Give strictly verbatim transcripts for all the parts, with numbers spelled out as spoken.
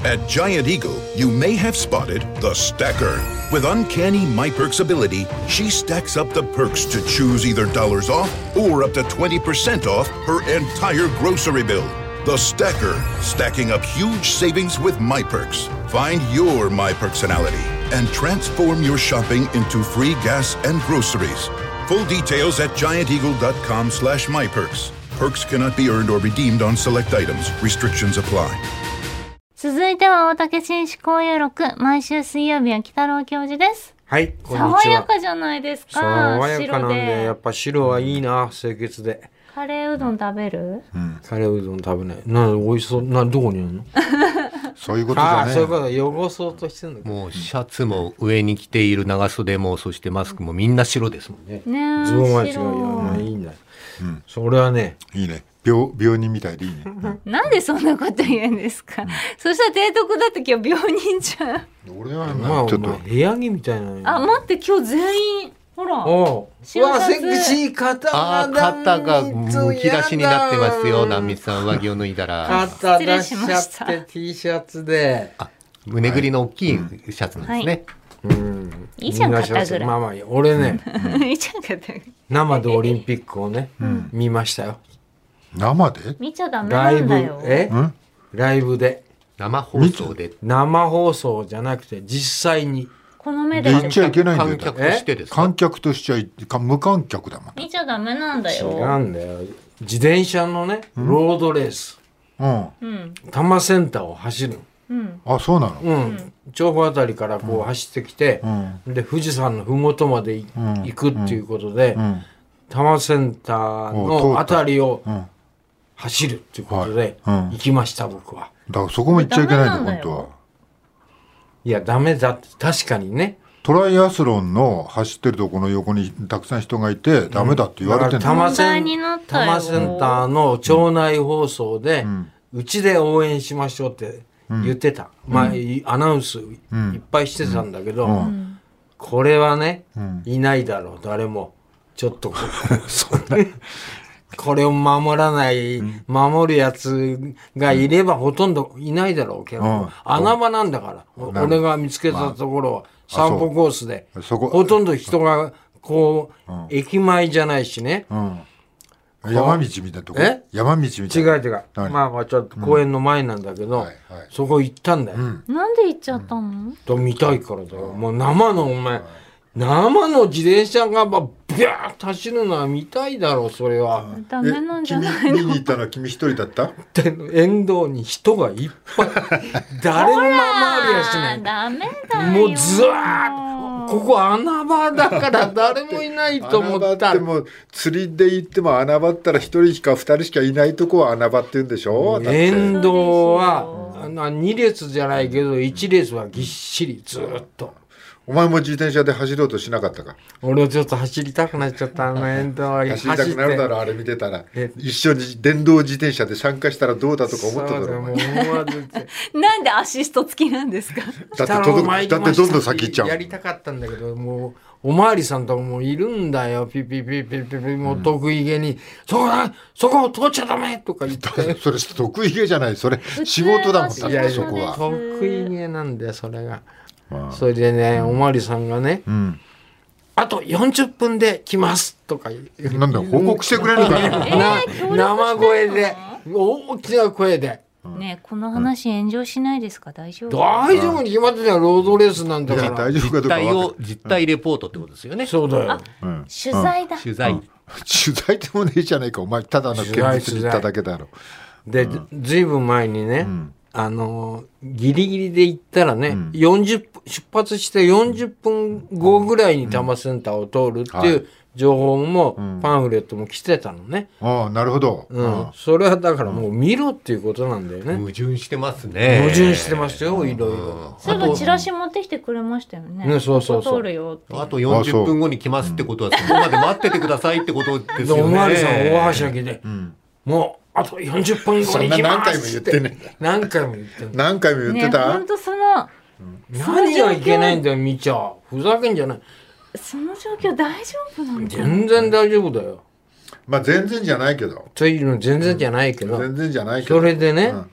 At Giant Eagle, you may have spotted the stacker. With uncanny MyPerks ability, she stacks up the perks to choose either dollars off or up to twenty percent off her entire grocery bill. The stacker, stacking up huge savings with MyPerks. Find your MyPerksonality and transform your shopping into free gas and groceries. Full details at gianteagle.com slash MyPerks. Perks cannot be earned or redeemed on select items. Restrictions apply. 続いては大竹紳士交友録、毎週水曜日は北郎教授です。 はい、こんにちは。 爽やかじゃないですか。 爽やかなんで、やっぱ白はいいな、清潔で。 カレーうどん食べる？ うん、カレーうどん食べない。な、美味しそう。な、どこにあるの？ そういうことじゃね。 あ、そういうこと。汚そうとしてるの。 もうシャツも上に着ている長袖も、そしてマスクもみんな白ですもんね。 ねえ。 ズボンは違うよ。まあいいんだよ。うん、それはね、 いいね。病, 病人みたいでいいね。 なんでそんなこと言うんですか、うん、そしたら提督だって今日病人じゃん。 俺はまあ、ちょっと部屋着みたいな。 あ、待って今日全員ほら。 おうわ、セクシー肩が。 あ、肩がむき出しになってますよ。南光さん上着を脱いだら。 肩出しちゃって T シャツで。 あ、胸ぐりの大きいシャツなんですね。 はい、うん、いいじゃん肩ぐらい。 まあまあ俺ね、 いいじゃん肩ぐらい。 生でオリンピックをね、うん、見ましたよ。 生で見ちゃダメなんだよ。 ライブ、え、うん、ライブで生放送で生放送じゃなくて実際にこの目で見ちゃいけないんだよ。 観客としてですか？ 観客としちゃい無観客だもん。 見ちゃダメなんだよ。 違うんだよ。自転車のね、ロードレース、 うん、 多摩センターを走る、 うん、 あ、そうなの、 うん、調布あたりからこう走ってきて、うん、で富士山のふもとまで行くっていうことで、うんうん、多摩センターのあたりを、うん、走るっていうことで、はい、うん、行きました僕は。 だからそこも行っちゃいけないんだよ本当は。 いやダメだって確かにね。 トライアスロンの走ってるとこの横にたくさん人がいてダメだって言われてるんだよ。 多摩センターの町内放送でうち、うん、で応援しましょうって言ってた、うん、まあ、うん、アナウンスいっぱいしてたんだけど、うんうん、これはね、うん、いないだろう誰もちょっとそんなこれを守らない、うん、守るやつがいればほとんどいないだろうけど、うん、穴場なんだから、うん、俺が見つけたところは、まあ、散歩コースでほとんど人がこう、うん、駅前じゃないしね、うん、 山道みたいなとこえ山道みたいな違う違う、まあまあちょっと公園の前なんだけど、うんはいはい、そこ行ったんだよ、うん、 なんで行っちゃったの、うん、 と見たいからだよ、もう生のお前生の自転車がビャーッと走るのは見たいだろうそれは。 ダメなんじゃないの。 見に行ったのは君一人だった？ 沿道に人がいっぱい誰も守りやしない。 ダメだよ。 もうずわーっここ穴場だから誰もいないと思った。 穴場っても釣りで行っても穴場ったら一人か二人しかいないとこは穴場って言うんでしょ。 沿道はに列じゃないけどいち列はぎっしりずっと。 お前も自転車で走ろうとしなかったか？ 俺はちょっと走りたくなっちゃったの沿道走りたくなるだろあれ見てたら。一緒に電動自転車で参加したらどうだとか思っただろう。もう思わずなんでアシスト付きなんですか？ だって届くだってどんどん先行っちゃう。 やりたかったんだけどもうおまわりさんとかもいるんだよピピピピピピもう得意げに、うん、そこだそこを通っちゃダメとか言ってそれ得意げじゃないそれ仕事だもんだってそこは得意げなんだよそれが。それでね、おまわりさんがね、うん、あとよんじゅっぷんで来ますとかなんだ報告してくれるかな、 えー、生声で大きな声で、 うん、ねこの話炎上しないですか？大丈夫？ 大丈夫に決まってたよロードレースなんだから大丈夫かどうか実態を実態レポートってことですよね、 うん、そうだよ、 うん、取材だ、 取材、うん、 取材でもねえじゃないかお前ただの見物に行っただけだろで、うん、ずいぶん前にね、うんあのギリギリで行ったらね、うん、よんじゅっぷん出発してよんじゅっぷんごぐらいに多摩センターを通るっていう情報も、うん、パンフレットも来てたのね、 うん、ああなるほど、 うん、それはだからもう見ろっていうことなんだよね。 矛盾してますね。 矛盾してますよいろいろ。 すぐチラシ持ってきてくれましたよね。 ねそうそうそう。 通るよってあとよんじゅっぷんごに来ますってことはそこまで待っててくださいってことですよね。 おまわりさん大はしゃぎで、うん、もうあとよんじゅっぷんごに行きますって何回も言ってんだ何回も言ってた、 ね、ほんとその何がいけないんだよ見ちゃふざけんじゃない。 その状況大丈夫なの？ 全然大丈夫だよ。 まあ全然じゃないけどというの全然じゃないけど、 うん、全然じゃないけどそれでね、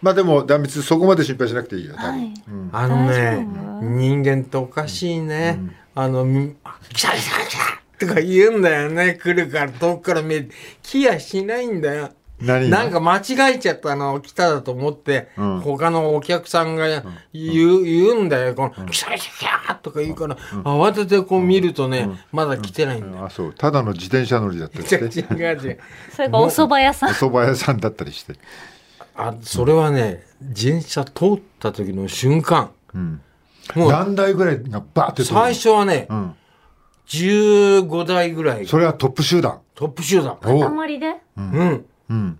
まあでも断密そこまで心配しなくていいよ多分、 はいうんあのね大丈夫人間っておかしいね、あのみあ来た来た来たとか言うんだよね。来るから遠くから見えて来やしないんだよ。 何がなんか間違えちゃったの来ただと思って、 うん他のお客さんが言う,、言うんだよ。この来た来た来たとか言うから、慌ててこう見るとね、まだ来てないんだよ。 あそうただの自転車乗りだったり違うして違う違う。 それがお蕎麦屋さんお蕎麦屋さんだったりして、 あそれはね自転車通った時の瞬間、 うん、 もう何台ぐらいがバーって通るの最初はね、 うん、 じゅうごだいぐらいそれはトップ集団トップ集団。 おあまりでうん。 うん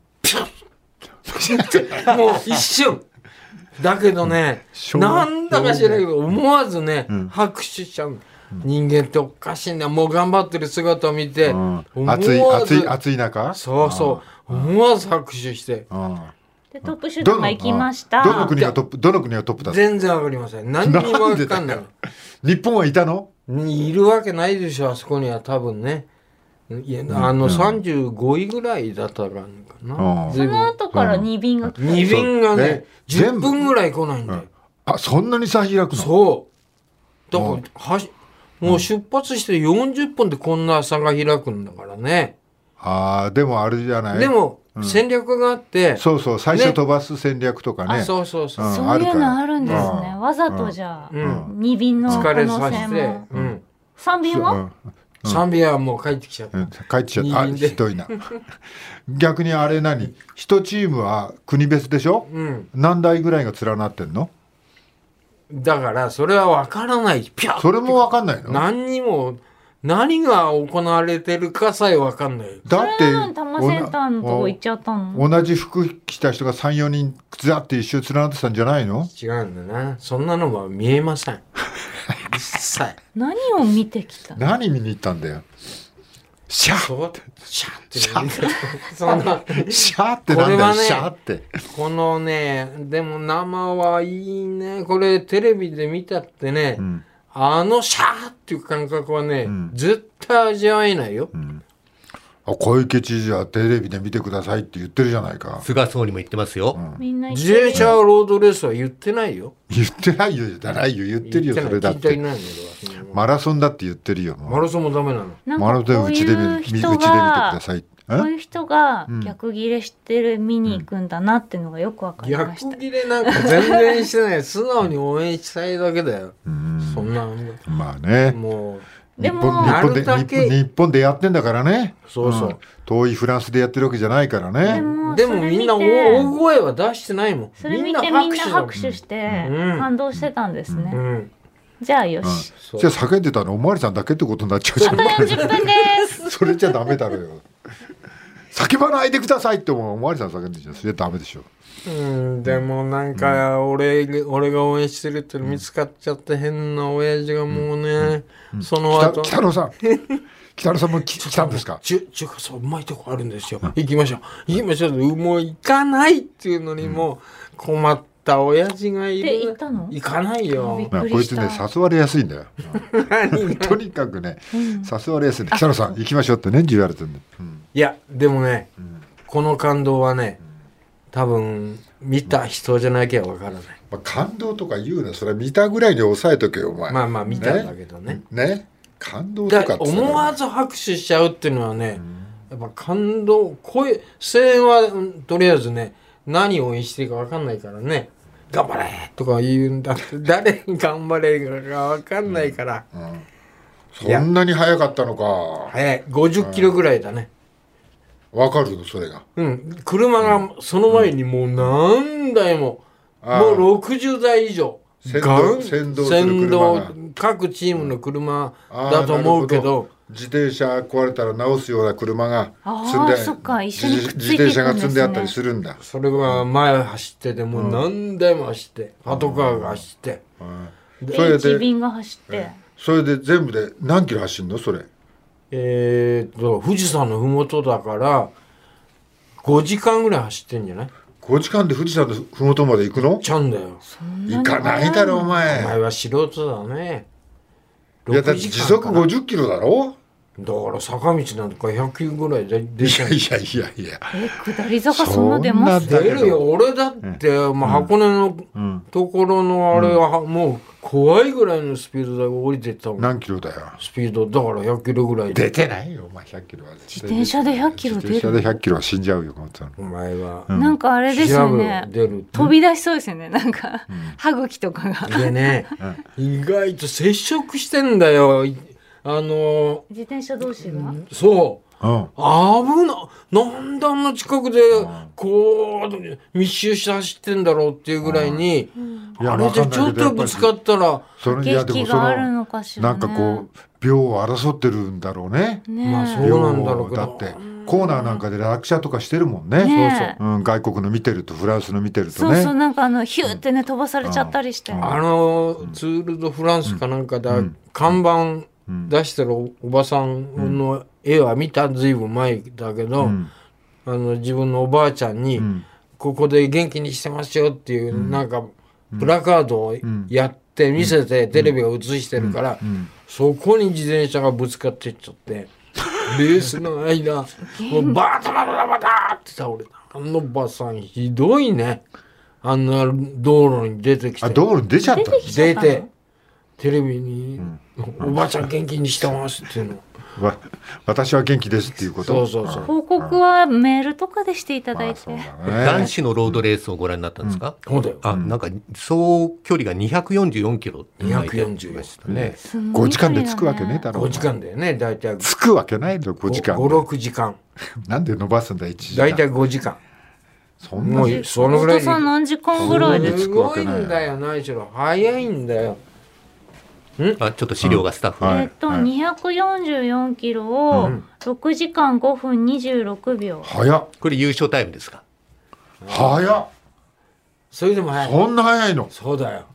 もう一瞬。だけどね、 小なんだか知らないけど、思わずね、 ん拍手しちゃう。人間っておかしいんだ。もう頑張ってる姿を見て、 うん思わず暑い暑い暑い中そうそう、思わず拍手して、 あでトップ集団が行きました。 どの国がトップどの国がトップだった全然わかりません。何にもわかんない。 日本はいたのいるわけないでしょ、あそこには多分ね。いや、あの、さんじゅうごいぐらいだったかな。 うんその後からに便が来た。 に便がねえ、 じゅっぷんぐらい来ないんだよ。 あそんなに差開くのそう。だから、はし、もう出発してよんじゅっぷんでこんな差が開くんだからね。 ああでもあれじゃないでも、戦略があって、 そうそう最初飛ばす戦略とかねあ、そうそうそう。 うんそういうのあるんですあるね。わざとじゃあ、 うんに便の可疲れ能させて性も、。 うん。 さん便はうんさん便はもう帰ってきちゃった。 うん帰ってきちゃったあ二輪でひどいな逆にあれ何一チームは国別でしょ、 うん。 何台ぐらいが連なってんのだから、それは分からない。ピャッそれも分かんないの何にも、何が行われてるかさえ分かんない。 だってそれなのに多摩センターのとこ行っちゃったの？ お同じ服着た人がさん、よにんザって一緒に連なってたんじゃないの違うんだな。そんなのは見えません。一切。 何を見てきたの？ 何見に行ったんだよシャーそう、シャッって。そんな。 シャーってなんだよ、 これはねシャーってこのね、でも生はいいね。これテレビで見たってね、 んあのシャーっていう感覚はね、 ん絶対味わえないよ。 あ小池知事はテレビで見てくださいって言ってるじゃないか菅総理も言ってますよ。 みんな行っ自てる転車ロードレースは言ってないよ。 言ってないよじゃないよ言ってるよ言それだっ聞いていてないんだけど。 マラソンだって言ってるよもうマラソンもダメなの。 なんマラかこうソンうちで見いう人うちで見てくがださいこういう人がん逆ギレしてる見に行くんだなっていうのがよくわかりました。 逆切れなんか全然してない。素直に応援したいだけだよ。そんな、 まあねもう、 でも日本日本でなるだけ日本日本でやってんだからねそうそうん遠いフランスでやってるわけじゃないからねでもでもそれ見てみんな大声は出してないもん。 それ見てみんな拍手してうん感動してたんですね。 うん。 じゃあよし。 そうじゃあ叫んでたのおまわりさんだけってことになっちゃうじゃんよんじゅっぷんです。 それじゃダメだろよ叫ばないでくださいっておまわりさん叫んでるじゃんそれダメでしょうん、でもなんか俺が俺が応援してるって見つかっちゃって変な親父がもうね、その北後北野さん北野さんもき来たんですか中中華そばうまいとこあるんですよ。行きましょう行きましょう。もう行かないっていうのにもう困った親父がいる。 で行ったの？ 行かないよびっ。 まあくりしたこいつね誘われやすいんだよ何がとにかくね誘われやすいんだ北野さん行きましょうって年中言われてるんだようんいやでもね、この感動はね多分見た人じゃなきゃわからない。 まあ感動とか言うなそれは見たぐらいに抑えとけよお前まあまあ見たんだけどね。 ね感動とだかってさ思わず拍手しちゃうっていうのはね、やっぱ感動声声援はうんとりあえずね何を応援していいか分かんないからね頑張れとか言うんだって誰に頑張れが分かんないから、 そんなに早かったのか早いごじゅっキロぐらいだね。 わかるのそれがうん車がその前にもう何台も、 ああもうろくじゅうだい以上先導ガン先導する車が先導各チームの車あーだと思うけど、 なるほ自転車壊れたら直すような車が積んあであそっか一緒にくっついていくんですね自転車が積んであったりするんだ、 それが前走っててもう何台も走って、パトカーが走って、 うんそれで一便が走って。 それで全部で何キロ走るのそれえーっと富士山のふもとだからごじかんぐらい走ってんじゃない？ ごじかんで富士山のふもとまで行くのちゃうんだよ。 行かないだろおお前前は素人だね。 いやだって時速ごじゅっキロだろだから坂道なんかひゃっキロぐらいで出てる。 いやいやいやいや。 え下り坂そんな出ます？ 出るよ。俺だって、まあ、箱根のところのあれはもう怖いぐらいのスピードで降りてったもん。 何キロだよ。 スピードだからひゃっキロぐらい出てないよ、お前ひゃっキロは。 自転車でひゃっキロ出る。 自転車でひゃっキロは死んじゃうよ、本当に。 お前は。 なんかあれですよね。 出る飛び出しそうですよね。なんか、歯茎とかが。 でね、意外と接触してんだよ。あの自転車同士が。 そう。 うん、 危な、なんであんな近くでこう密集して走ってんだろうっていうぐらいに、うん、あれでちょっとぶつかったら駆け引きがあるのかしらね。 なんかこう秒を争ってるんだろうね。 ねまあそうなんだろうけど。 だってコーナーなんかで落車とかしてるもんね。 ねそうそう、うん、外国の見てるとフランスの見てるとね。 そうそうなんかあのヒューってね飛ばされちゃったりして。 あのツール・ド・フランスかなんかで、うん、看板出してる お, おばさんの絵は見た、ずいぶん前だけど、うん、あの自分のおばあちゃんに、うん、ここで元気にしてますよっていう、うん、なんかプラカードをやって見せて、うん、テレビが映してるから、うん、そこに自転車がぶつかっていっちゃってレースの間もうバタバタバタって倒れた。あのおばさんひどいね。あんな道路に出てきて、 あ道路に出ちゃった出てテレビに、うん、おばあちゃん元気にしてますっていうのわ私は元気ですっていうこと。 そうそうそう。 報告はメールとかでしていただいて、 ね、男子のロードレースをご覧になったんですか？ そうだよ。 あ、なんか総距離がにひゃくよんじゅうよんキロにひゃくよんじゅうましたね。 ごじかんで着くわけねえだろう。 ごじかんだよね大体。 着くわけないのごじかん。 ご、ろくじかん。 なんで伸ばすんだいちじかん。 大体ごじかん。 そんなにそのぐらいに。 さん何時間ぐらいで着すごいんだよ。何しろ早いんだよ。 あちょっと資料がスタッフ、 うん、えっと、はい、にひゃくよんじゅうよんキロをろくじかんごふんにじゅうろくびょう。 早っ。 これ優勝タイムですか？ 早っ。 それでも早い。 そんな早いの？ そうだよ。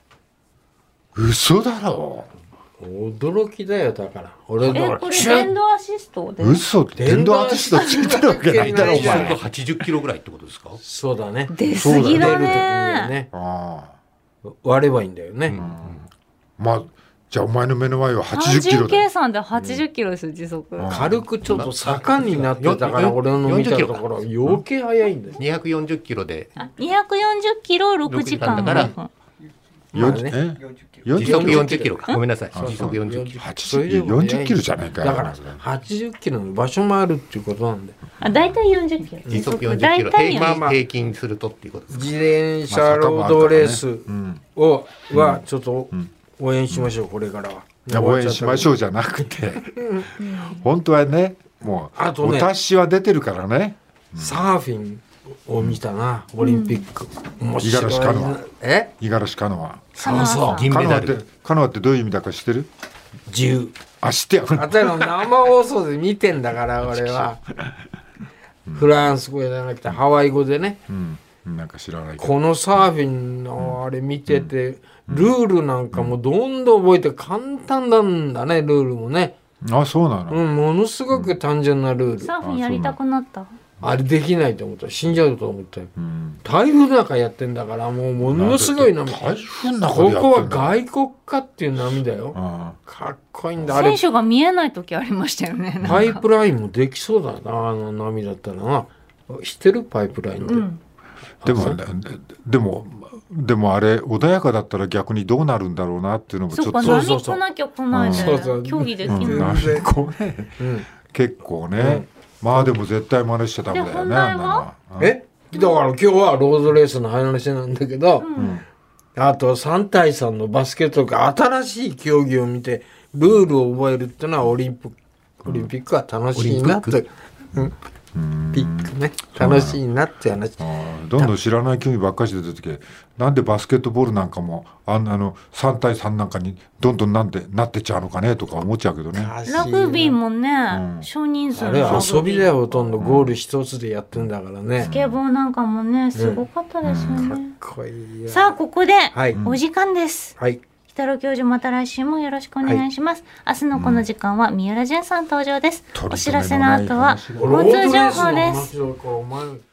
嘘だろ。 驚きだよだから。俺だからえこれ電動アシストで？ 嘘。電動アシストついてるわけないだろお前。 はちじゅっキロぐらいってことですか？ そうだね。 出過ぎだね。 ねあ割ればいいんだよね。うんまあじゃあお前の目の前ははちじゅっキロ単純計算ではちじゅっキロですよ時速、 うん、軽くちょっと坂になってたから俺の見たところ余計速いんだよ。 にひゃくよんじゅっキロでにひゃくよんじゅっキロろくじかんだからまあね、 時速よんじゅっキロかごめんなさい時速よんじゅっキロはちじゅうよんじゅっキロじゃないか。 だからはちじゅっキロの場所もあるっていうことなんで。 あ大体よんじゅっキロ時速よんじゅっキロ平均、まあ、平均するとっていうことですか。 自転車ロードレースを、うん、はちょっと応援しましょう、うん、これからは。 いや応援しましょうじゃなくて本当はねもうあとねお達しは出てるからね、 うん、サーフィンを見たな、オリンピック、 うん、五十嵐カノアえ五十嵐カノアそうそう銀メダル。 カノアってどういう意味だか知ってる？ 自由。 あ知ってやる。 あたの生放送で見てんだから俺はフランス語じゃなくてハワイ語でね、 うんなんか知らないけどこのサーフィンのあれ見てて、うんルールなんかもどんどん覚えて簡単なんだねルールもね。 あそうなの、 うん、ものすごく単純なルール、うん、 サーフィンやりたくなった。 あ, あれできないと思ったら死んじゃうと思ったよ、うん、台風の中やってんだからもうものすごい波。 台風の中でやってんだ。 ここは外国かっていう波だよ。かっこいいんだあれ。 選手が見えない時ありましたよね。 パイプラインもできそうだなあの波だったらな。知ってるパイプラインで、うん、 でもでもでもあれ穏やかだったら逆にどうなるんだろうなっていうのもちょっとそうそうそう波来なきゃ来ないで競技できない、うんうん、結構ね、うん、まあでも絶対真似しちゃダメだよねあんなのは。 えだから今日はロードレースの話なんだけど、うん、あとさん対さんのバスケットとか新しい競技を見てルールを覚えるっていうのはオリンピック、オリンピックは楽しいなって、うんピックね楽しいなって話。 どんどん知らない競技ばっかり出てる時なんでバスケットボールなんかもあんなのさん対さんなんかにどんどんなんでなってっちゃうのかねとか思っちゃうけどね。 ラグビーもね、うん、少人数のあれは遊びだよほとんどゴール一つでやってんだからね、うん、 スケボーなんかもねすごかったですよね、うん、 かっこいい。 さあここで、はい、お時間です、 はい。 北郎教授また来週もよろしくお願いします、はい、明日のこの時間は三浦淳さん登場です、うん、お知らせの後は交通情報です。